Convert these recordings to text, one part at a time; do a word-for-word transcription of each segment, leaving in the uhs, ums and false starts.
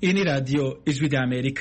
Iyi ni radiyo ijwi rya Amerika.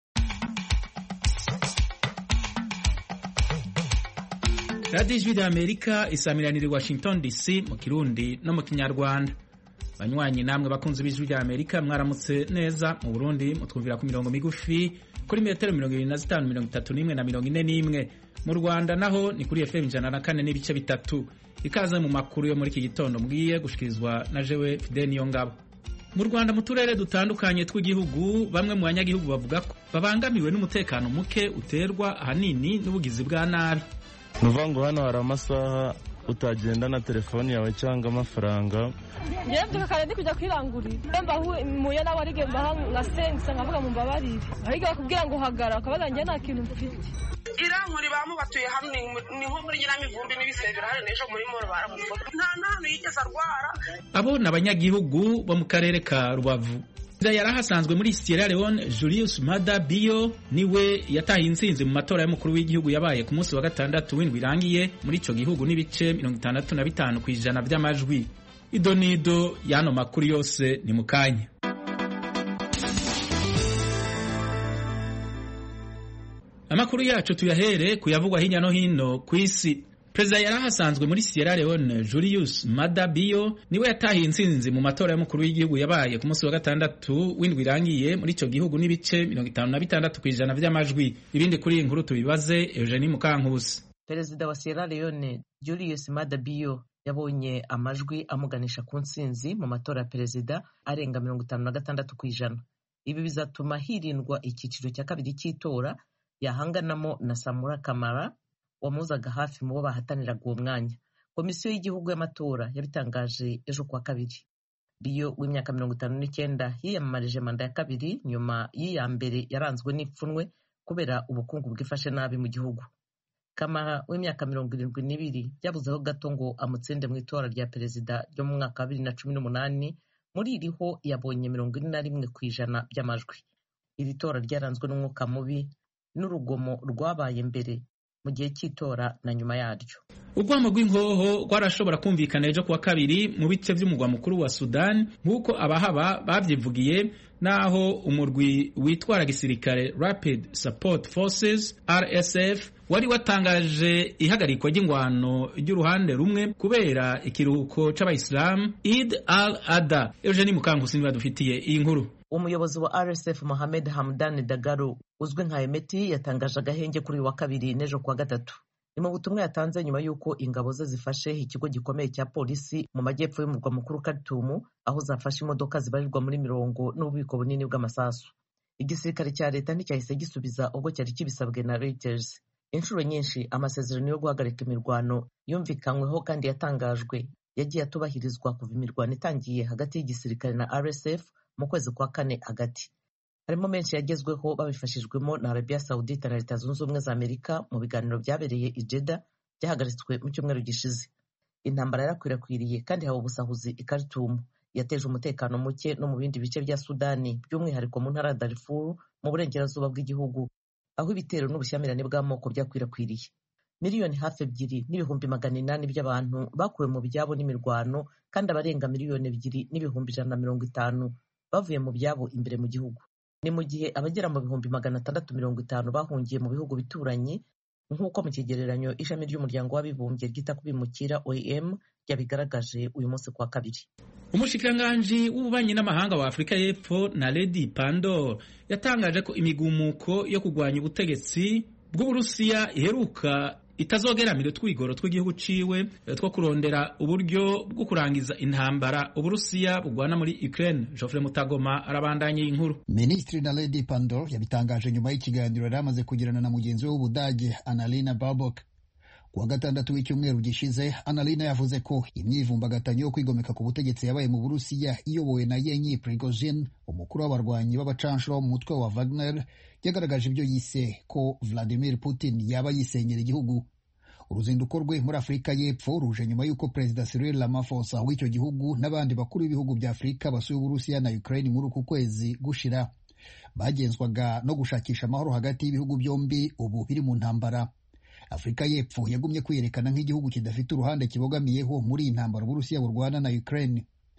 Radiyo ijwi rya Amerika isamiranira i Washington D C mu Kirundi no mu Kinyarwanda. Banywanyi namwe bakunze b'ijwi rya Amerika mwaramutse neza. Mu Burundi mutwumvira ku mirongo migufi kuri metero mirongo irindwi na zitanu, mirongo itatu n'imwe na mirongo ine n'imwe. Mu Rwanda naho ni kuri F M ijana na kane n'ibice bitatu. Ikaze mu makuru yo muri iki gitondo mbwiye gushikirizwa na jewe Fidel Niyongabo. Mu Rwanda mu turere dutandukanye tw'igihugu bamwe mu banyagihugu bavuga ko babangamiwe n'umutekano muke uterwa ahanini n'ubugizi bwa nabi. Nuvuga ngo hano hari amasaha utagenda na telefoni yawe cyangwa amafaranga. Ngiye mbyuka kare ndi kujya kwirangurira mba muye nawe arige mba nka sensa nkavuga mu mbabarire arige bakubwira ngo hagara akabaza njye nta kintu mfite. Irankuri bamubatuye hamwe niho muri nyiramivumbi n'ibisegera hari nejo muri moro baramufoto nta ntantu yigeze arwara. Abo n'abanyagihugu bo mu karere ka Rubavu. Yarahasanzwe muri Sierra Leone Julius Maada Bio niwe yataye intsinzi mu matora y'umukuru w'igihugu yabaye ku munsi wa gatandatu w'indwi irangiye muri ico gihugu n'ibice mirongo itandatu na bitanu kw'ijana by'amajwi. Idonido yano makuru yose ni mukanya. Amakuru yacu tuyahere kuyavugwa hirya no hino kw'isi. Perezida yarahasanzwe muri Sierra Leone Julius Maada Bio niwe yatahiye intsinzi mu matora y'umukuru w'igihugu yabaye ku munsi wa gatandatu w'indwi irangiye muri ico gihugu n'ibice mirongo itanu na bitandatu kw'ijana by'amajwi. Ibindi kuri iyi nkuru tubibaze Eugenie Mukankusi. Perezida wa Sierra Leone Julius Maada Bio yabonye amajwi amuganisha ku ntsinzi mu matora ya perezida arenga mirongo itanu na gatandatu kw'ijana. Ibi bizatuma hirindwa icyiciro cya kabiri cy'itora yahanganamo na Samura Kamara wamuzaga hafi mu bo bahataniraga uwo mwanya. Komisiyo y'igihugu y'amatora yabitangaje ejo kuwa kabiri. Bio w'imyaka mirongo itanu n'icyenda yiyamamarije manda ya kabiri nyuma y'iya mbere yaranzwe n'ipfunwe kubera ubukungu bwifashe nabi mu gihugu. Kamara w'imyaka mirongo irindwi n'ibiri byabuzeho gato ngo amutsinde mu itora rya perezida ryo mu mwaka wa bibiri na cumi n'umunani. Muri iriho yabonye mirongo ine na rimwe kw'ijana by'amajwi. Iri tora ryaranzwe n'umwuka mubi n'urugomo rwabaye mbere mu gihe cy'itora na nyuma yaryo. Urwamo rw'inkoho rwarashobora kumvikana ejo kuwa kabiri mu bice by'umugwa mukuru wa Sudan nk'uko abahaba babyivugiye, naho umurwi witwara gisirikare Rapid Support Forces R S F wari watangaje ihagarikwa ry'ingwano ry'uruhande rumwe kubera ikiruhuko c'abayisilamu Eid al-Adha. Eugenie Mukankusi niwe dufitiye iyi nkuru. Umuyobozi wa R S F Mohamed Hamdan Dagalo uzwi nka Emeti yatangaje agahenge kuri uyu wa kabiri n'ejo kuwa gatatu. Ni mu butumwa yatanze nyuma y'uko ingabo ze zifashe ikigo gikomeye cya polisi mu majyepfo y'umurwa mukuru Khartoum, aho zafashe imodoka zibarirwa muri mirongo n'ububiko bunini bw'amasasu. Igisirikare cya leta nticyahise gisubiza ubwo cyari kibisabwe na Reuters. Inshuro nyinshi amasezerano yo guhagarika imirwano yumvikanyweho kandi yatangajwe yagiye atubahirizwa kuva imirwano itangiye hagati y'igisirikare na R S F mu kwezi kwa kane hagati. Harimo menshi yagezweho babifashijwemo na Arabia Saudite na Leta Zunze Ubumwe za Amerika mu biganiro byabereye i Jeddah byahagaritswe mu cyumweru gishize. Intambara yarakwirakwiriye kandi haba ubusahuzi i Khartoum, yateje umutekano muke no mu bindi bice bya Sudani, by'umwihariko mu ntara ya Darfur mu burengerazuba bw'igihugu, aho ibitero n'ubushyamirane bw'amoko byakwirakwiriye. Miliyoni hafi ebyiri n'ibihumbi magana inani by'abantu bakuwe mu byabo n'imirwano, kandi abarenga miliyoni ebyiri n'ibihumbi ijana na mirongo itanu bavuye mu byabo imbere mu gihugu. Ni mu gihe abagera mu bihumbi magana atandatu mirongo itanu bahungiye mu bihugu bituranye, nk'uko mu kigereranyo ishami ry'umuryango w'abibumbye ryita ku bimukira O I M yabigaragaje uyu munsi kwa kabiri. Umushikiranganji w'ububanyi n'amahanga wa Afrika y'Epfo Naledi Pandor yatangaje ko imigumuko yo kurwanya ubutegetsi bw'Uburusiya iheruka itazogeramira utwigoro tw'igihugu ciwe two kurondera uburyo bwo kurangiza intambara Uburusiya bugwana muri Ukraine. Geoffrey Mutagoma arabandanye inkuru. Ministri Naledi Pandor yabitangaje nyuma y'ikiganiro yari amaze kugirana na mugenzi we w'Ubudage Annalena Baerbock. Kuwa gatandatu w'icyumweru gishize, Annalena yavuze ko imyivumbagatanyo yo kwigomeka ku butegetsi yabaye mu Burusiya iyobowe na Yevgeny Prigozhin, umukuru w'abarwanyi b'abacanshuro mu mutwe wa Wagner, yagaragaje ibyo yise ko Vladimir Putin yaba yisenyera igihugu. Uruzinduko rwe muri Afurika y'Epfo ruje nyuma y'uko Perezida Cyril Ramaphosa w'icyo gihugu n'abandi bakuru b'ibihugu bya Afurika basuye Uburusiya na Ukraine muri uku kwezi gushira. Bagenzwaga no gushakisha amahoro hagati y'ibihugu byombi ubu biri mu ntambara. Afurika y'Epfo yagumye kwiyerekana nk'igihugu kidafite uruhande kibogamiyeho muri iyi ntambara Uburusiya burwana na Ukraine.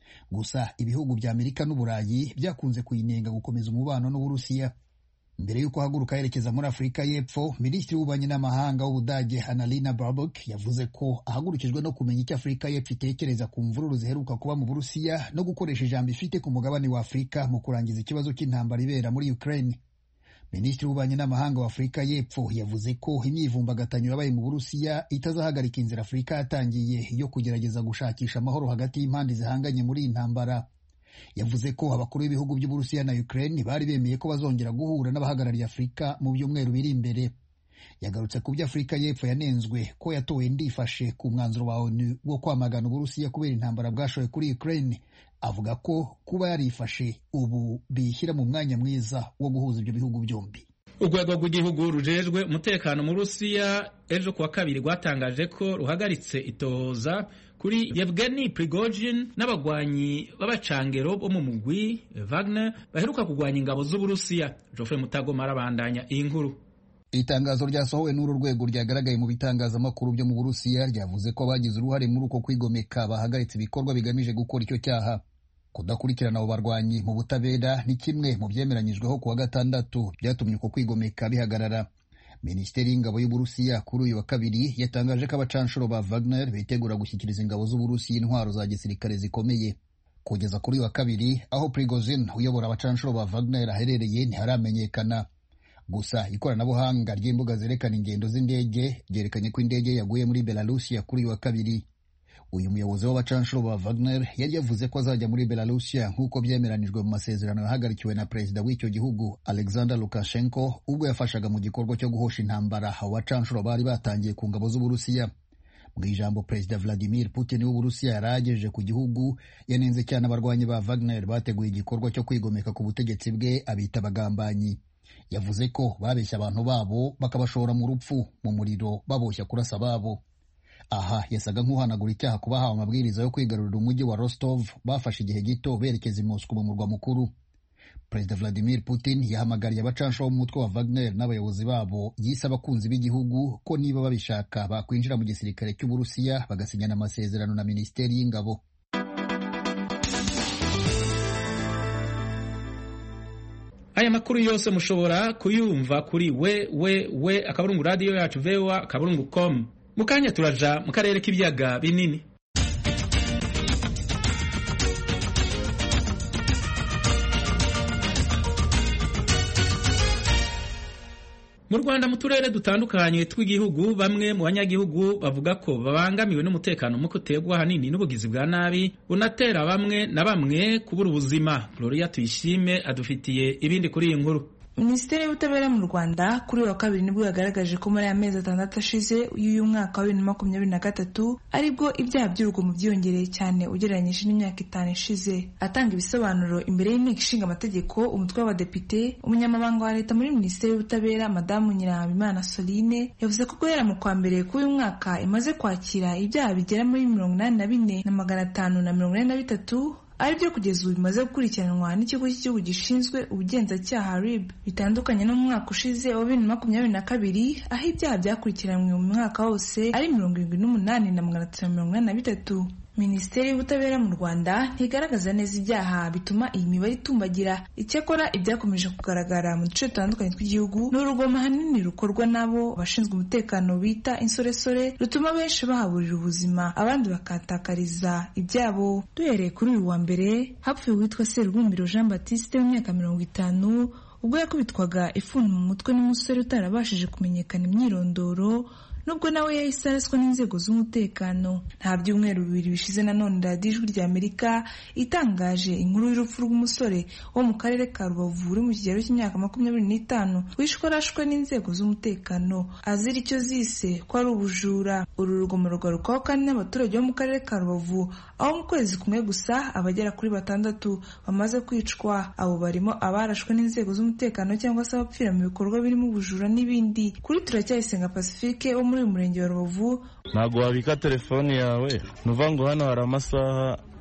gusa ibihugu bya Amerika n'Uburayi byakunze kuyinenga gukomeza umubano n'Uburusiya. Mbere y'uko haguruka yerekeza muri Afurika y'Epfo, Minisitiri w'Ububanyi n'Amahanga w'Ubudage Annalena Baerbock yavuze ko ahagurukijwe no kumenya icyo Afurika y'Epfo itekereza ku mvururu ziheruka kuba mu Burusiya no gukoresha ijambo ifite ku mugabane wa Afurika mu kurangiza ikibazo cy'intambara ibera muri Ukraine. Minisitiri w'Ububanyi n'Amahanga wa Afurika y'Epfo yavuze ko imyivumbagatanyo yabaye mu Burusiya itazahagarika inzira Afurika yatangiye yo kugerageza gushakisha amahoro hagati y'impande zihanganye muri iyi ntambara. Yavuze ko abakuru b'ibihugu by'Uburusiya na Ukraine bari bemeye ko bazongera guhura n'abahagarariye Afurika mu byumweru biri imbere. Yagarutse ku byo Afurika y'Epfo yanenzwe ko yatowe ndifashe ku mwanzuro wa ONU wo kwamagana Uburusiya kubera intambara bwashoye kuri Ukraine. Avuga ko kuba yarifashe ubu bishyira mu mwanya mwiza wo guhuza ibyo bihugu byombi. Urwego rw'igihugu rujejwe umutekano mu Rusiya ejo kuwa kabiri rwatangaje ko ruhagaritse itohoza kuri Yevgeny Prigozhin n'abagwanyi b'abacangero bo mu mugwi Wagner baheruka kugwanya ingabo z'Uburusiya. Geoffrey Mutagoma arabandanya iyi nkuru. Itangazo ryasohowe n'uru rwego ryagaragaye mu bitangazamakuru byo mu Burusiya ryavuze ko abagize uruhare muri uko kwigomeka bahagaritse ibikorwa bigamije gukora icyo cyaha. Kudakurikirana abo barwanyi mu butabera ni kimwe mu byemeranyijweho kuwa gatandatu byatumye uko kwigomeka bihagarara. Minisiteri y'Ingabo y'Uburusiya kuri uyu wa kabiri yatangaje ko abacanshuro ba Wagner bitegura gushyikiriza ingabo z'Uburusiya intwaro za gisirikare zikomeye. Kugeza kuri uyu wa kabiri aho Prigozhin uyobora abacanshuro ba Wagner aherereye ntiharamenyekana. Gusa ikoranabuhanga ry'imbuga zerekana ingendo z'indege ryerekanye ko indege yaguye muri Belarusiya kuri uyu wa kabiri. Uyu muyobozi w'abacanshuro ba Wagner yari yavuze ko azajya muri Belarusiya nk'uko byemeranijwe mu masezerano yahagarikiwe na perezida w'icyo gihugu Alexander Lukashenko ubwo yafashaga mu gikorwa cyo guhosha intambara abacanshuro bari batangiye ku ngabo z'Uburusiya. Mu ijambo Perezida Vladimir Putin w'Uburusiya yaragejeje ku gihugu yanenze cyane abarwanyi ba Wagner bateguye igikorwa cyo kwigomeka ku butegetsi bwe abita abagambanyi. Yavuze ko babeshya abantu babo bakabashora mu rupfu mu muriro baboshya kurasa babo. Aha yasaga nk'uhanagura icyaha kuba hawe amabwiriza yo kwigarurira umujyi wa Rostov bafashe igihe gito berekeza i Moscow mu murwa mukuru. Perezida Vladimir Putin yahamagariye abacanshuro b'umutwe wa Wagner n'abayobozi babo yise abakunzi b'igihugu ko niba babishaka bakwinjira mu gisirikare cy'Uburusiya bagasinyana amasezerano na Minisiteri y'Ingabo. Aya makuru yose mushobora kuyumva kuri we we we akaburungu radio yacu v o a akaburungu com. Mukanya turaja mu karere k'ibiyaga binini. Mu Rwanda mu turere dutandukanye tw'igihugu bamwe mu banyagihugu bavuga ko babangamiwe n'umutekano muke uterwa hanini n'ubugizi bwa nabi bunatera bamwe na bamwe kubura ubuzima. Gloria Tuyishime adufitiye ibindi kuri iyi nkuru. Minisiteri y'Ubutabera mu Rwanda kuri uyu wa kabiri nibwo yagaragaje ko muri aya mezi atandatu ashize y'uyu mwaka wa bibiri na makumyabiri na gatatu aribwo ibyaha by'urugomo byiyongereye cyane ugereranyije n'imyaka itanu ishize. Atanga ibisobanuro imbere y'inteko ishinga amategeko, umutwe w'abadepite, umunyamabanga wa leta muri Minisiteri y'Ubutabera Madamu Nyirahabimana Soline yavuze ko guhera mu kwa mbere k'uyu mwaka imaze kwakira ibyaha bigera muri mirongo inani na bine na magana atanu na mirongo ine na bitatu ari byo kugeza ubu bimaze gukurikiranwa n'ikigo cy'igihugu gishinzwe ubugenzacyaha R I B, bitandukanye no mu mwaka ushize wa bibiri na makumyabiri na kabiri aho ibyaha byakurikiranywe mu mwaka wose ari mirongo irindwi n'umunani na magana atatu mirongo inani na bitatu. Minisiteri y'Ubutabera mu Rwanda ntigaragaza neza ibyaha bituma iyi mibare itumbagira. Icyakora ibyakomeje kugaragara mu duce dutandukanye tw'igihugu n'urugomo hanini rukorwa nabo abashinzwe umutekano bita insoresore rutuma benshi bahaburira ubuzima abandi bakatakariza ibyabo. Duhereye kuri uyu wa mbere hapfuye uwitwa Serubumbiro Jean Baptiste w'imyaka mirongo itanu ubwo yakubitwaga ifuni mu mutwe n'umusore utarabashije kumenyekana imyirondoro nubwo nawe yahise araswa n'inzego z'umutekano. Nta byumweru bibiri bishize nanone radiyo Ijwi ry'Amerika itangaje inkuru y'urupfu rw'umusore wo mu karere ka Rubavu uri mu kigero cy'imyaka makumyabiri n'itanu wishwe arashwe n'inzego z'umutekano azira icyo zise ko ari ubujura. Uru rugomo rugarukaho kandi n'abaturage bo mu karere ka Rubavu aho mu kwezi kumwe gusa abagera kuri batandatu bamaze kwicwa. Abo barimo abarashwe n'inzego z'umutekano cyangwa se abapfira mu bikorwa birimo ubujura n'ibindi. Kuri Turacyayisenga Pacifique muri uyu murenge wa Rubavu, ntabwo wabika telefoni yawe nuva ngo hano hari amasaha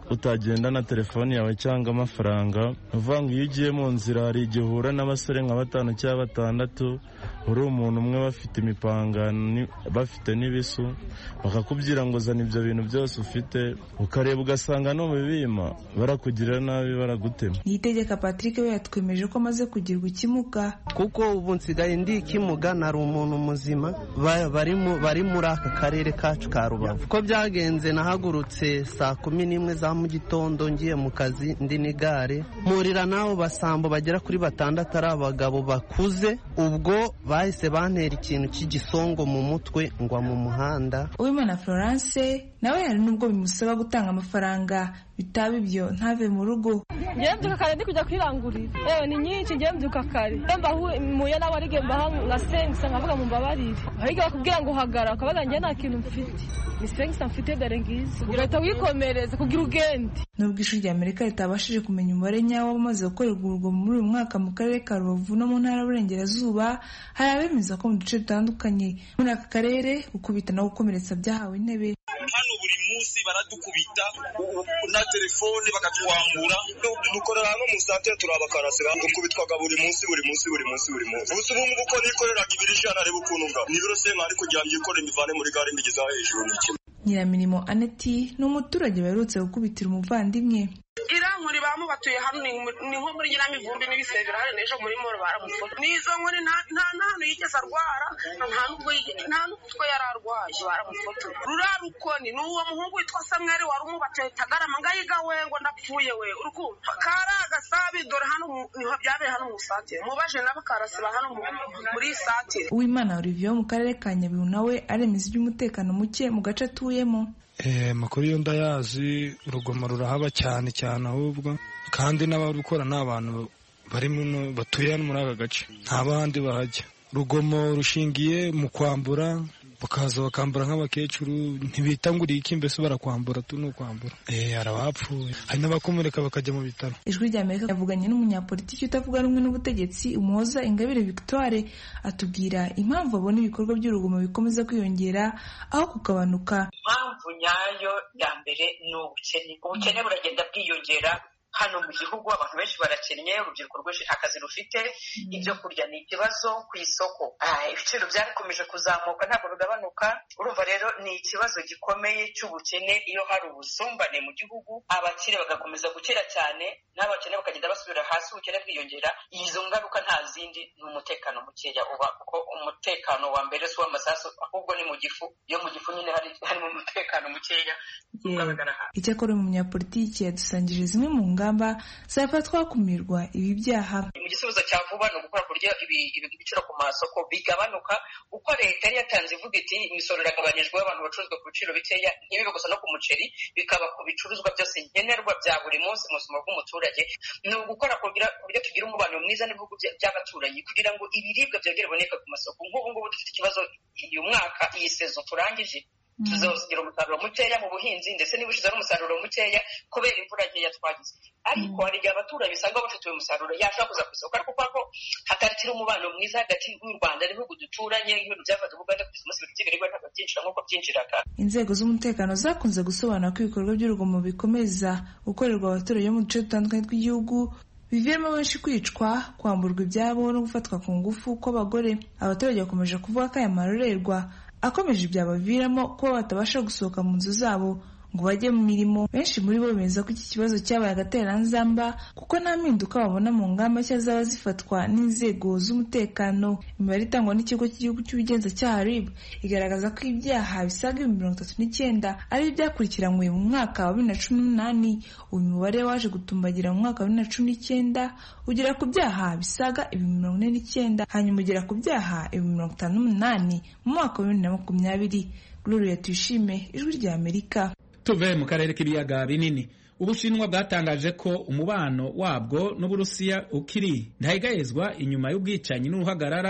utagenda na telefoni yawe cyangwa amafaranga. uvuga ngo iyo ugiye mu nzira hari igihe uhura n'abasore nka batanu cyangwa batandatu, uri umuntu umwe bafite imipanga bafite n'ibisu, bakakubwira ngo zana ibyo bintu byose ufite, ukareba ugasanga no mu bibima barakugirira nabi, baragutema. Niyitegeka Patrick we yatwemeje ko amaze kugirwa ikimuga, kuko ubu nsigaye ndi ikimuga, nari umuntu muzima bari bari muri aka karere kacu ka Rubavu. Ko byagenze nahagurutse saa kumi n'imwe za mu gitondo ngiye mu kazi ndi n'igare, murira naho basambo bagera kuri batandatu ari abagabo bakuze, ubwo bahise bantera ikintu cy'igisongo mu mutwe ngwa mu muhanda. Uwimana Florence nawe hari nubwo bimusaba gutanga amafaranga, bitaba ibyo ntave mu rugo. Ngiye mbyuka kare ndi kujya kwirangurira, ewe ni nyinshi, ngiye mbyuka kare muye nawe arige mbaha nka sengisa nkavuga mu mbabarire, ahiga bakubwira ngo uhagara ukabaza njye nta kintu mfite, ni sengisa mfite dore ngizi, ugahita wikomereza kugira ugende. Nubwo ishuri rya Amerika ritabashije kumenya umubare nyawo w'abamaze gukorerwa urugomo muri uyu mwaka mu karere ka Rubavu no mu ntara y'Uburengerazuba, hari abemeza ko mu duce dutandukanye muri aka karere gukubita no gukomeretsa byahawe intebe. Hano buri munsi baradukubita na telefone bakatwambura, dukorera hano mu santere turabakarasira, dukubitwaga buri munsi buri munsi buri munsi buri munsi. Ubu ubu ngubu ko nikoreraga ibiri ijana areba ukuntu nga nibiro se nkari kugira ngo yikore mbivane muri gare mbigeza hejuru n'iki. Nyiramirimo Aneti ni umuturage baherutse gukubitira umuvandimwe. Irankuri bamubatuye hano ni nko muri Nyiramivumbi n'ibisegera hari n'ejo muri moro baramufata. Nizo nkuri nta hantu yigeze arwara, nta nubwo nta n'utwo yari arwaye baramufata. Rurarukoni n'uwo muhungu witwa Samuel wari umubatuye Tagarama ngayiga we ngo ndapfuye we urukumva. Kara gasabi dore hano niho byabe hano mu santere. Mubaje n'abakarasiba hano muri santere. Uwimana Olivier mu karere ka Nyabihu nawe aremeza iby'umutekano muke mu gace atuyemo. Eh makuru yo ndayazi, urugomo rurahaba cyane cyane, ahubwo kandi n'abarukora n'abantu bari muno batuye muri aka gace, nta bandi bahajya. Urugomo rushingiye mu kwambura, bakaza bakambura nk'abakecuru, ntibitanguriye iki mbese barakwambura tu no kwambura. Eh arabapfuye, hari n'abakomereka bakajya mu bitaro. Ijwi rya Amerika yavuganye n'umunyapolitiki utavuga rumwe n'ubutegetsi Umuhoza Ingabire Victoire, atubwira impamvu abona ibikorwa by'urugomo bikomeza kwiyongera aho kugabanuka. Impamvu nyayo ya mbere ni ubukene. Ubukene buragenda bwiyongera hano mu gihugu, abantu benshi barakennye, urubyiruko rwinshi nta kazi rufite, ibyo kurya ni ikibazo ku isoko, ibiciro byarakomeje kuzamuka ntabwo bigabanuka. Urumva rero ni ikibazo gikomeye cy'ubukene. Iyo hari ubusumbane mu gihugu, abakire bagakomeza gukira cyane n'abakene bakagenda basubira hasi, ubukene bwiyongera. Izo ngaruka nta zindi, ni umutekano mukeya uba, kuko umutekano wa mbere si uw'amasasu ahubwo ni mu gifu. Iyo mu gifu nyine hari harimo umutekano mukeya ugaragara hano. Icyakora umunyapolitiki yadusangije zimwe mu ngamba zafatwa hakumirwa ibi byaha. Mu gisubizo cya vuba ni ugukora kurya ibiciro ku masoko bigabanuka, uko leta yari yatanze ivuga iti imisoro iragabanijwe, abantu bacuruzwa ku biciro bikeya, ntibibe gusa no ku muceri, bikaba ku bicuruzwa byose nkenerwa bya buri munsi mu buzima bw'umuturage. Ni ugukora kurya tugira umubano mwiza n'ibihugu by'abaturanyi kugira ngo ibiribwa byongere biboneka ku masoko. Nk'ubu ngubu dufite ikibazo uyu mwaka, iyi sezo turangije tuzagira umusaruro mukeya mu buhinzi, ndetse n'ibushize ari umusaruro mukeya kubera imvura nkeya twagize. Ariko hari igihe abaturage usanga bafite uyu musaruro yashaka kuza ku isoko, ariko kuko hatarikira umubano mwiza hagati y'u Rwanda n'ibihugu duturanye, ibintu byafata Uganda ku munsi w'ikigali ntabwo byinjira nk'uko byinjiraga. Inzego z'umutekano zakunze gusobanura ko ibikorwa by'urugomo bikomeza gukorerwa abaturage mu duce dutandukanye tw'igihugu, biviramo benshi kwicwa, kwamburwa ibyabo no gufatwa ku ngufu kw'abagore. Abaturage bakomeje kuvuga ko aya marorerwa akomeje byabaviramo kuba batabasha gusohoka mu nzu zabo ngo bajye mu mirimo. Benshi muri bo bemeza ko iki kibazo cyabaye agatereranzamba kuko nta mpinduka babona mu ngamba nshya zaba zifatwa n'inzego z'umutekano. Imibare itangwa n'ikigo cy'igihugu cy'ubugenzacyaha R I B igaragaza ko ibyaha bisaga ibihumbi mirongo itatu n'icyenda ari byakurikiranywe mu mwaka wa bibiri na cumi n'umunani. Uyu mubare waje gutumbagira mu mwaka wa bibiri na cumi n'icyenda ugera ku byaha bisaga ibihumbi mirongo ine n'icyenda, hanyuma ugera ku byaha ibihumbi mirongo itanu n'umunani mu mwaka wa bibiri na makumyabiri. Gloria Tuyishime, Ijwi rya Amerika. Tuve mu karere k'ibiyaga binini, Ubushinwa bwatangaje ko umubano wabwo n'Uburusiya ukiri ntayigayezwa inyuma y'ubwicanyi n'uruhagarara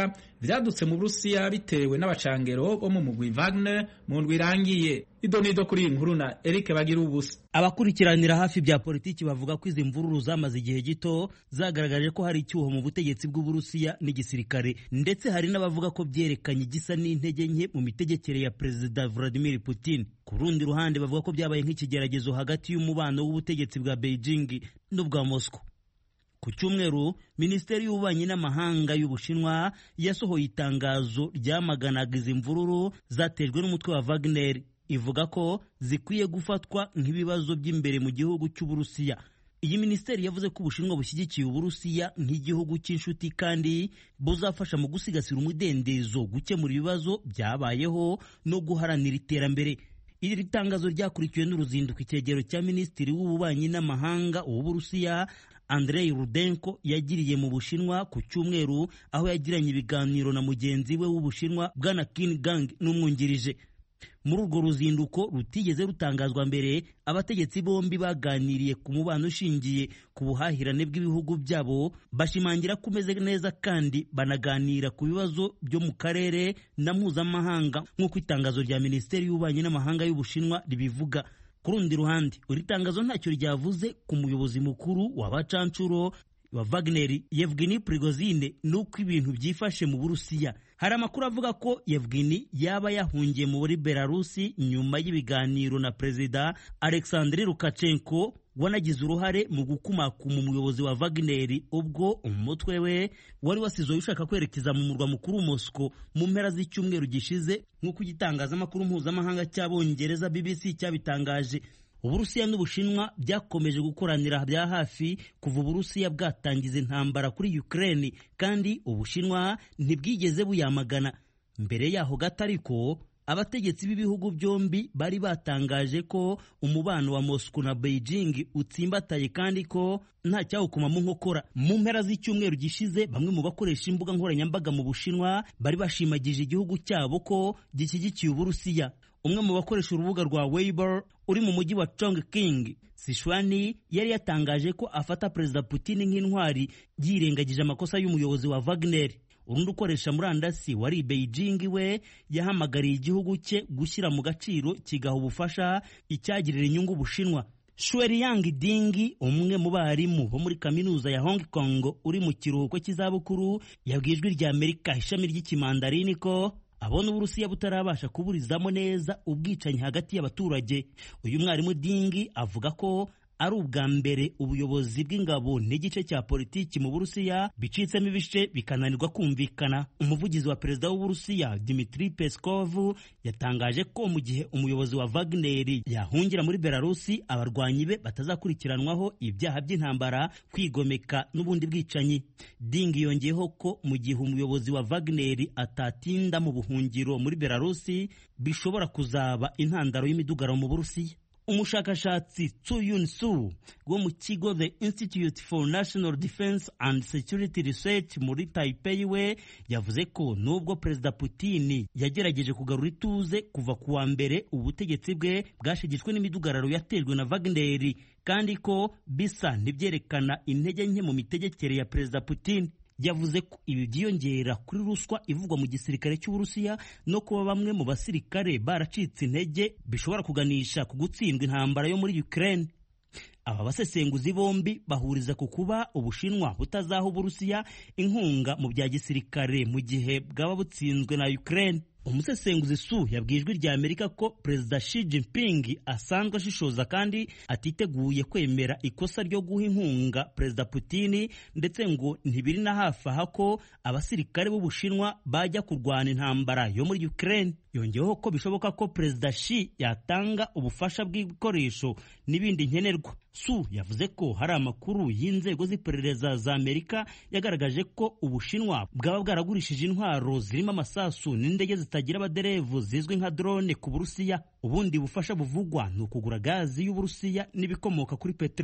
vyadutse mu Burusiya bitewe n'abacangero bo mu mugwi Wagner mu ndwi irangiye. Idonido kuri inkuru na Eric Bagira ubusa. Abakurikiranira hafi bya politiki bavuga ko izi mvururu zamaze igihe gito zagaragaje ko hari icyuho mu butegetsi bw'Uburusiya n'igisirikare, ndetse hari n'abavuga ko byerekanye igisa n'intege nke mu mitegekere ya Perezida Vladimir Putin. Ku rundi ruhande bavuga ko byabaye nk'ikigeragezo hagati y'umubano w'ubutegetsi bwa Beijing n'ubwa Moscow. Ku cyumweru, Minisiteri y'Ububanyi n'Amahanga y'Ubushinwa yasohoye itangazo ryamaganaga izi mvururu zatejwe n'umutwe wa Wagner, ivuga ko zikwiye gufatwa nk'ibibazo by'imbere mu gihugu cy'Uburusiya. Iyi minisiteri yavuze ko Ubushinwa bushyigikiye Uburusiya nk'igihugu cy'inshuti kandi buzafasha mu gusigasira umudendezo, gukemura ibibazo byabayeho no guharanira iterambere. Iri tangazo ryakurikiwe n'uruzinduko icyegero cya Minisitiri w'Ububanyi n'Amahanga w'Uburusiya Andrei Rudenko yagiriye mu Bushinwa ku cyumweru, aho yagiranye ibiganiro na mugenzi we w'Ubushinwa Bwana Qin Gang n'umwungirije. Muri urwo ruzinduko rutigeze rutangazwa mbere, abategetsi bombi baganiriye ku mubano ushingiye ku buhahirane bw'ibihugu byabo, bashimangira ko umeze neza kandi banaganira ku bibazo byo mu karere na mpuzamahanga nk'uko itangazo rya Minisiteri y'Ububanyi n'Amahanga y'Ubushinwa ribivuga. Ku rundi ruhande, iri tangazo ntacyo ryavuze ku muyobozi mukuru w'abacancuro wa Wagner Yevgeny Prigozhin nuko ibintu byifashe mu Burusiya. Hari amakuru avuga ko Yevgeny yaba yahungiye muri Belarusi nyuma y'ibiganiro na Perezida Alexander Lukashenko wanagize uruhare mu gukumakuma umuyobozi wa Wagner, ubwo umutwe we wari wasizoye ushaka kwerekeza mu murwa mukuru Moscow mu mpera z'icyumweru gishize, nk'uko igitangazamakuru mpuzamahanga cy'Abongereza B B C cyabitangaje. Uburusiya n'Ubushinwa byakomeje gukoranira bya hafi kuva Uburusiya bwatangiza intambara kuri Ukraine, kandi Ubushinwa ntibwigeze buyamagana. Mbere yaho gato ariko, abategetsi b'ibihugu byombi bari batangaje ko umubano wa Moscow na Beijing utsimbataye kandi ko nta cyawukuma mu nkokora. Mu mpera z'icyumweru gishize, bamwe mu bakoresha imbuga nkoranyambaga mu Bushinwa bari bashimagije igihugu cyabo ko gishyigikiye Uburusiya. Umwe mu bakoresha urubuga rwa Weibo uri mu mujyi wa Chongqing, Sichuan, yari yatangaje ko afata Perezida Putin nk'intwari yirengagije amakosa y'umuyobozi wa Wagner. Urundi ukoresha murandasi wari Beijing we yahamagariye igihugu cye gushyira mu gaciro kigaha ubufasha icyagirira inyungu Bushinwa. Shueriyang Ding, umwe mu barimu bo muri kaminuza ya Hong Kong uri mu kiruhuko cy'izabukuru, yabwiye ijwi rya Amerika ishami ry'ikimandarini ko abona Uburusiya butarabasha kuburizamo neza ubwicanyi hagati y'abaturage. Uyu mwarimu Ding avuga ko ari ubwa mbere ubuyobozi bw'ingabo n'igice cya politiki mu Burusiya bicitsemo ibice bikananirwa kumvikana. Umuvugizi wa perezida w'Uburusiya Dmitry Peskov yatangaje ko mu gihe umuyobozi wa Wagner yahungira muri Belarusi, abarwanyi be batazakurikiranwaho ibyaha by'intambara, kwigomeka n'ubundi bwicanyi. Ding yongeyeho ko mu gihe umuyobozi wa Wagner atatinda mu buhungiro muri Belarusi, bishobora kuzaba intandaro y'imidugaro mu Burusiya. Umushakashatsi Tsu Yun-su wo mu kigo The Institute for National Defense and Security Research muri Taipei we yavuze ko nubwo Perezida Putin yagerageje kugarura ituze kuva ku wa mbere, ubutegetsi bwe bwashigishwe n'imidugararo yatejwe na Wagner, kandi ko bisa ntibyerekana intege nke mu mitegekere ya Perezida Putin. Yavuze ko ibi byiyongera kuri ruswa ivugwa mu gisirikare cy'Uburusiya no kuba bamwe mu basirikare baracitse intege bishobora kuganisha ku gutsindwa intambara yo muri Ukraine. Aba basesenguzi bombi bahuriza ku kuba Ubushinwa butazaha Uburusiya inkunga mu bya gisirikare mu gihe bwaba butsinzwe na Ukraine. Umusesenguzi Su yabwiye ijwi rya Amerika ko Perezida Xi Jinping asanzwe ashishoza kandi atiteguye kwemera ikosa ryo guha inkunga Perezida Putin, ndetse ngo ntibiri na hafi aha ko abasirikare b'Ubushinwa bajya kurwana intambara yo muri Ukraine. Yongeyeho ko bishoboka ko Perezida Xi yatanga ubufasha bw'ibikoresho n'ibindi nkenerwa. Su yavuze ko hari amakuru y'inzego z'iperereza za Amerika yagaragaje ko Ubushinwa bwaba bwaragurishije intwaro zirimo amasasu n'indege zitagira abaderevu zizwi nka drone ku Burusiya. Ubundi bufasha buvugwa ni ukugura gazi y'Uburusiya n'ibikomoka kuri peteroli.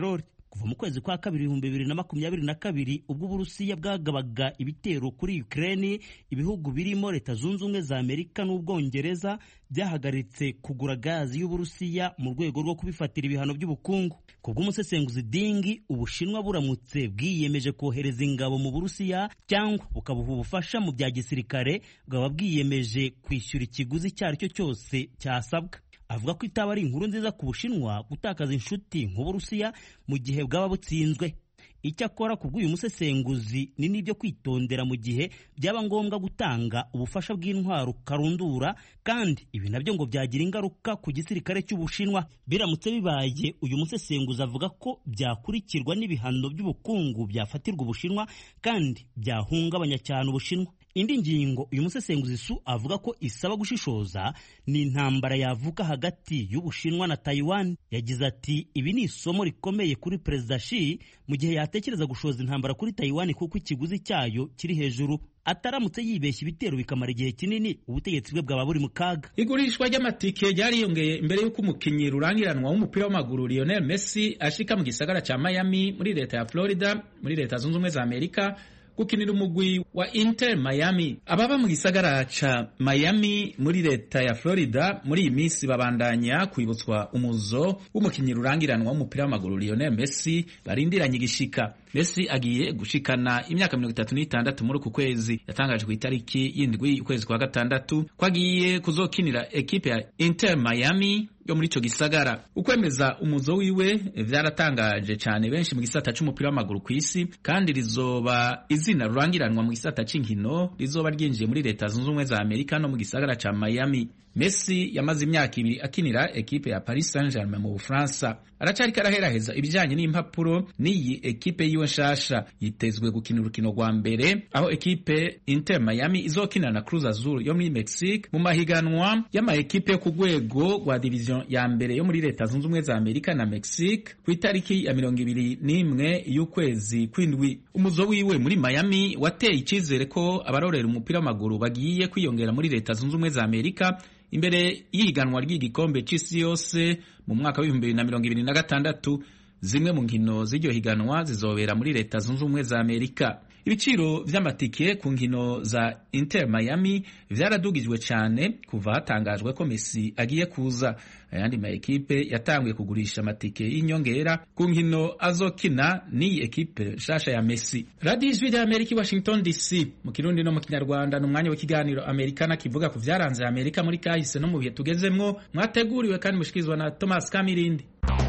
kuva mu kwezi kwa kabiri ibihumbi bibiri na makumyabiri na kabiri ubwo Uburusiya bwagabaga ibitero kuri Ukraine, ibihugu birimo Leta Zunze Ubumwe za Amerika n'Ubwongereza byahagaritse kugura gazi y'Uburusiya mu rwego rwo kubifatira ibihano by'ubukungu. Kubw'umusesenguzi Dingi, Ubushinwa buramutse bwiyemeje kohereza ingabo mu Burusiya cyangwa bukabuha ubufasha mu bya gisirikare, bwaba bwiyemeje kwishyura ikiguzi icyo ari cyo cyose cyasabwa. Avuga ko itaba ari inkuru nziza ku Bushinwa gutakaza inshuti nk'Uburusiya mu gihe bwaba butsinzwe. Icyakora kubw'uyu musesenguzi ni n'ibyo kwitondera mu gihe byaba ngombwa gutanga ubufasha bw'intwaro karundura, kandi ibi nabyo ngo byagira ingaruka ku gisirikare cy'Ubushinwa. Biramutse bibaye, uyu musesenguzi avuga ko byakurikirwa n'ibihano by'ubukungu byafatirwa Ubushinwa kandi byahungabanya cyane Ubushinwa. Indi ngingo uyu musesenguzi Su avuga ko isaba gushishoza ni intambara yavuka hagati y'Ubushinwa na Taiwan. Yagize ati, ibi ni isomo rikomeye kuri Perezida Xi mu gihe yatekereza gushoza intambara kuri Taiwan kuko ikiguzi cyayo kiri hejuru. Ataramutse yibeshya ibitero bikamara igihe kinini, ubutegetsi bwe bwaba buri mu kaga. Igurishwa ry'amatike ryariyongeye imbere y'uko umukinnyi rurangiranwa w'umupira w'amaguru Lionel Messi ashika mu gisagara cya Miami muri leta ya Florida muri Leta Zunze Ubumwe za Amerika gukinira umugwi wa Inter Miami. Ababa mu gisagara ca Miami muri leta ya Florida muri iyi minsi babandanya kwibutswa umuzo w'umukinnyi rurangiranwa w'umupira w'amaguru Lionel Messi barindiranye igishika. Messi agiye gushikana imyaka mirongo itatu n'itandatu muri uku kwezi. Yatangaje ku itariki y'indwi ukwezi kwa gatandatu ko agiye kuzokinira ekipe ya Inter Miami yo muri ico gisagara. Ukwemeza umuzo wiwe vyaratangaje cyane benshi mu gisata c'umupira w'amaguru ku isi, kandi rizoba izina rurangiranwa mu gisata c'inkino rizoba ryinjiye muri Leta Zunze Ubumwe za Amerika no mu gisagara ca Miami. Messi yamaze imyaka ibiri akinira ekipe ya Paris Saint-Germain mu Bufaransa. Aracari karaheraheza ibijanye n'impapuro n'iyi ekipe yiwe nshasha. Yitezwe gukina urukino rwa mbere aho ekipe Inter Miami izokina na Cruz Azul yo muri Mexique mu mahiganwa y'ama ekipe yo ku rwego rwa division ya mbere yo muri Leta Zunze Ubumwe za Amerika na Mexique ku itariki ya mirongo ibiri n'imwe y'ukwezi kw'indwi. Umuzo wiwe muri Miami wateye icizere ko abarorera umupira w'amaguru bagiye kwiyongera muri Leta Zunze Ubumwe za Amerika imbere y'ihiganwa ry'igikombe c'isi yose mu mwaka w'ibihumbi bibiri na mirongo ibiri na gatandatu. Zimwe mu nkino z'iryo higanwa zizobera muri Leta Zunze Ubumwe za Amerika. Ibiciro vy'amatike ku nkino za Inter Miami vyaradugijwe cyane kuva hatangajwe ko Messi agiye kuza. Ayandi ma ekipe yatanguye kugurisha amatike y'inyongera ku nkino azokina n'iyi ekipe nshasha ya Messi. Radio Ijwi rya Amerika, Washington D C, mu Kirundi no mu Kinyarwanda, n'umwanya w'ikiganiro Amerikana kivuga ku vyaranze Amerika muri kahise no mu bihe tugezemwo, mwateguriwe kandi mushikizwa na Thomas Kamirindi.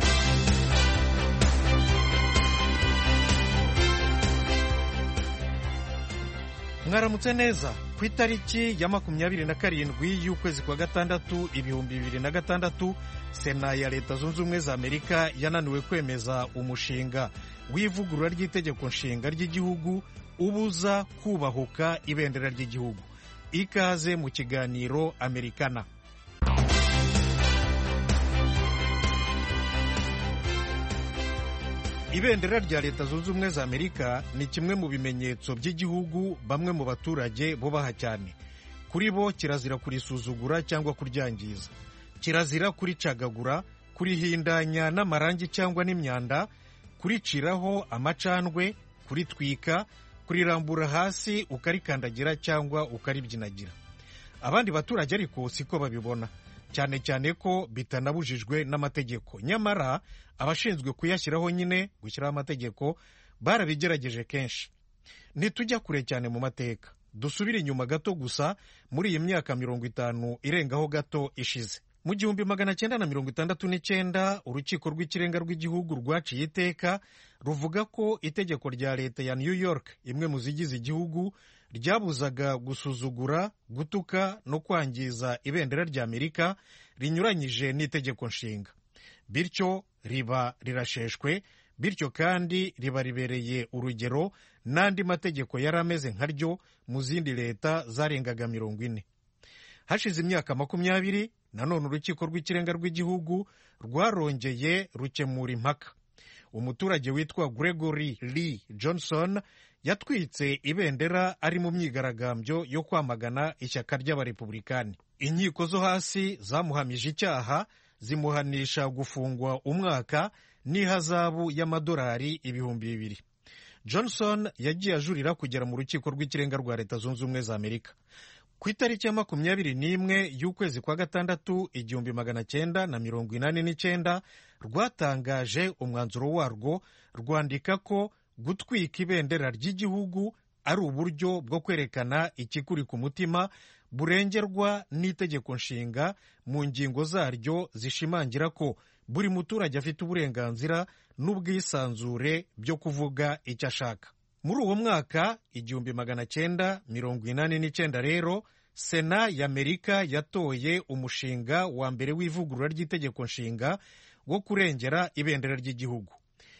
Mwaramutse neza. Ku itariki ya makumyabiri na karindwi y'ukwezi kwa gatandatu ibihumbi bibiri na gatandatu, Sena ya Leta Zunze Ubumwe za Amerika yananiwe kwemeza umushinga w'ivugurura ry'itegeko nshinga ry'igihugu ubuza kubahuka ibendera ry'igihugu. Ikaze mu kiganiro Amerikana. Ibendera rya Leta Zunze Ubumwe za Amerika ni kimwe mu bimenyetso by'igihugu bamwe mu baturage bubaha cyane. Kuri bo kirazira kurisuzugura cyangwa kuryangiza. Kirazira kuricagagura, kurihindanya n'amarangi cyangwa n'imyanda, kuriciraho amacandwe, kuritwika, kurirambura hasi ukarikandagira cyangwa ukaribyinagira. Abandi baturage ariko siko babibona, cyane cyane ko bitanabujijwe n'amategeko. Nyamara abashinzwe kuyashyiraho nyine gushyiraho amategeko barabigerageje kenshi. Ntitujya kure cyane mu mateka, dusubire inyuma gato gusa muri iyi myaka mirongo itanu irengaho gato ishize. Mu gihumbi magana cyenda na mirongo itandatu n'icyenda urukiko rw'ikirenga rw'igihugu rwaciye iteka ruvuga ko itegeko rya leta ya New York, imwe mu zigize igihugu, ryabuzaga gusuzugura, gutuka no kwangiza ibendera rya Amerika rinyuranyije n'itegeko nshinga. Bityo riba rirasheshwe, bityo kandi riba ribereye urugero n'andi mategeko yari ameze nkaryo mu zindi leta zarengaga mirongo ine. Hashize imyaka makumyabiri, nanone urukiko rw'ikirenga rw'igihugu rwarongeye rukemura impaka. Umuturage witwa Gregory Lee Johnson yatwitse ibendera ari mu myigaragambyo yo kwamagana ishyaka ry'abarepublikani. Inkiko zo hasi zamuhamije icyaha, zimuhanisha gufungwa umwaka n'ihazabu y'amadolari ibihumbi bibiri. Johnson yagiye ajurira kugera mu rukiko rw'ikirenga rwa Leta Zunze Ubumwe za Amerika. Ku itariki ya makumyabiri n'imwe y'ukwezi kwa gatandatu igihumbi magana cyenda na mirongo inani n'icyenda rwatangaje umwanzuro warwo rwandika ko gutwika ibendera ry'igihugu ari uburyo bwo kwerekana ikikuri ku mutima burengerwa n'itegeko nshinga mu ngingo zaryo zishimangira ko buri muturage afite uburenganzira n'ubwisanzure byo kuvuga icyo ashaka. Muri uwo mwaka igihumbi magana cyenda mirongo inani n'icyenda rero Sena y'Amerika yatoye umushinga wa mbere w'ivugurura ry'itegeko nshinga wo kurengera ibendera ry'igihugu.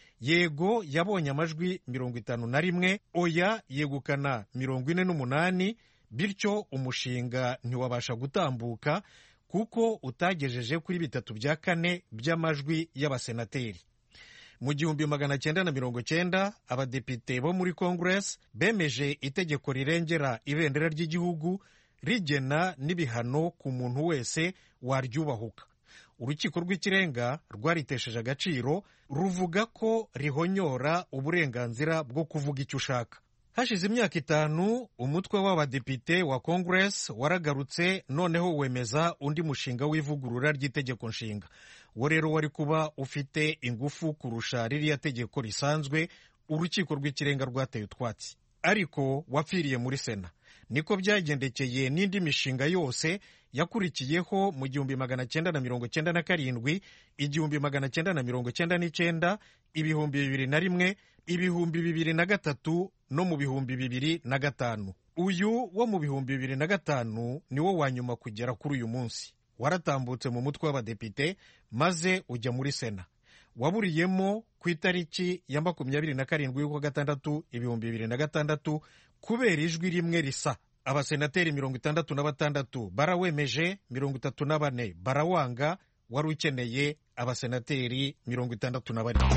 Yego yabonye amajwi mirongo itanu na rimwe, oya yegukana mirongo ine n'umunani, bityo umushinga ntiwabasha gutambuka kuko utagejeje kuri bitatu bya kane by'amajwi y'abasenateri. Mu gihumbi magana cyenda na mirongo cyenda abadepite bo muri Congress bemeje itegeko rirengera ibendera ry'igihugu rigena n'ibihano ku muntu wese waryubahuka. Urukiko rw'ikirenga rwaritesheje agaciro ruvuga ko rihonyora uburenganzira bwo kuvuga icyo ushaka. Hashize imyaka itanu umutwe w'abadepite wa Congress waragarutse noneho wemeza undi mushinga w'ivugurura ry'itegeko nshinga. Wo rero wari kuba ufite ingufu kurusha ririya tegeko risanzwe urukiko rw'ikirenga rwateye utwatsi, ariko wapfiriye muri Sena. Niko byagendekeye n'indi mishinga yose yakurikiyeho mu gihumbi magana cyenda na mirongo cyenda na karindwi, igihumbi magana cyenda na mirongo cyenda n'icyenda, ibihumbi bibiri na rimwe, ibihumbi bibiri na gatatu no mu bihumbi bibiri na gatanu. Uyu wo mu bihumbi bibiri na gatanu ni wo wa nyuma kugera kuri uyu munsi. Waratambutse mu mutwe w'abadepite maze ujya muri Sena. Waburiyemo ku itariki ya makumyabiri na karindwi y'ukwa gatandatu ibihumbi bibiri na gatandatu kubera ijwi rimwe risa. Abasenateri mirongo itandatu na batandatu barawemeje, mirongo itatu na bane barawanga, wari ukeneye abasenateri mirongo itandatu na bane.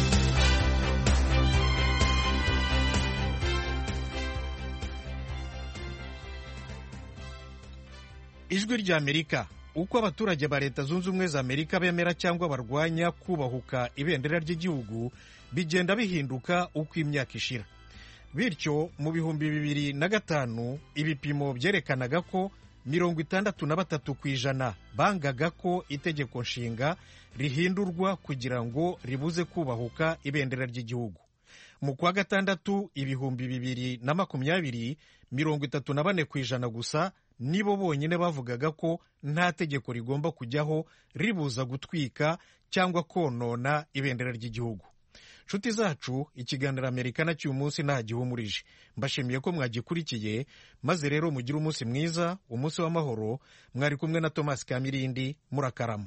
Ijwi rya Amerika. Uko abaturage ba Leta Zunze Ubumwe za Amerika bemera cyangwa barwanya kubahuka ibendera ry'igihugu bigenda bihinduka uko imyaka ishira. Bityo mu bihumbi bibiri na gatanu ibipimo byerekanaga ko mirongo itandatu na batatu ku ijana bangaga ko itegeko nshinga rihindurwa kugira ngo ribuze kubahuka ibendera ry'igihugu. Mu kwa gatandatu ibihumbi bibiri na makumyabiri mirongo itatu na bane ku ijana gusa nibo bonyine bavugaga ko nta tegeko rigomba kujyaho ribuza gutwika cyangwa konona ibendera ry'igihugu. Nshuti zacu, ikiganiro Amerikana cy'uyu munsi nta gihumurije. Mbashimiye ko mwagikurikiye, maze rero mugire umunsi mwiza, umunsi w'amahoro. Mwari kumwe na Thomas Kamirindi, murakarama.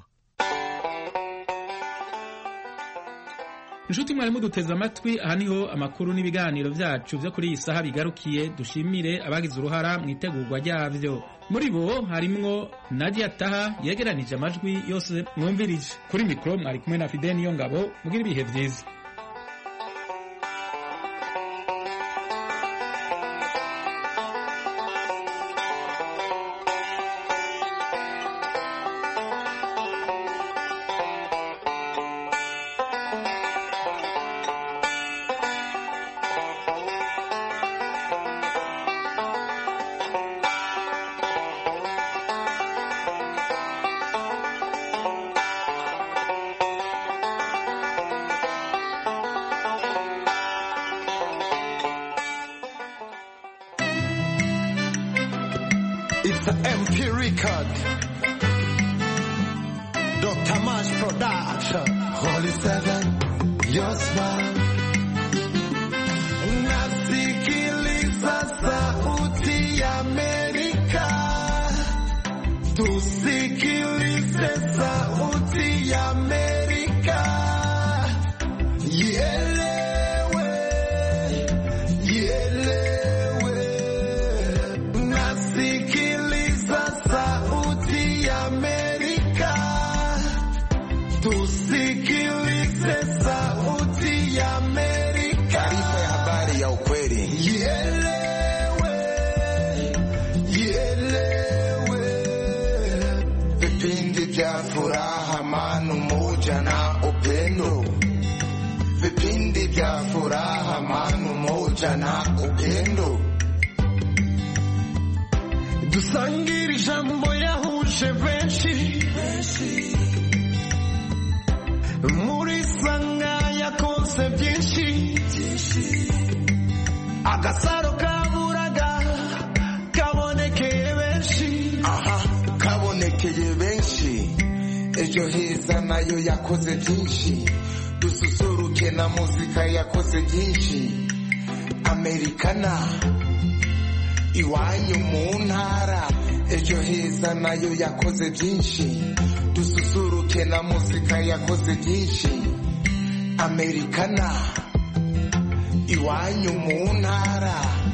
Inshuti mwari muduteze amatwi, aha niho amakuru n'ibiganiro byacu byo kuri iyi saha bigarukiye. Dushimire abagize uruhara mu itegurwa ryabyo. Muri bo harimwo Nadia Taha yegeranije amajwi yose mwumvirije. Kuri mikoro mwari kumwe na Fidel Niyongabo. Mugire ibihe byiza. It's an M P record. Doctor Mash Production. Holy Seven, your smile. Nasikiliza sauti ya Amerika. Tusikilize sauti ya Amerika. Ielewe, ielewe. Nasikiliza sauti ya Amerika. Tusikilize sauti ya Amerika. Taarifa ya habari ya ukweli. Ielewe, ielewe. Vipindi vya furaha, amani, umoja na upendo. vipindi vya furaha, manu moja na upendo. Dusangire ijambo yahuje benshi, muri sanga yakoze byinshi, agasaro kaburaga kabonekeye benshi. Aha, kabonekeye benshi. Ejo heza nayo yakoze byinshi, dususuruke na muzika yakoze byinshi. Americana iwanyu mu ntara. Ejo heza nayo yakoze byinshi, dususuruke na muzika yakoze byinshi. Americana iwanyu mu ntara.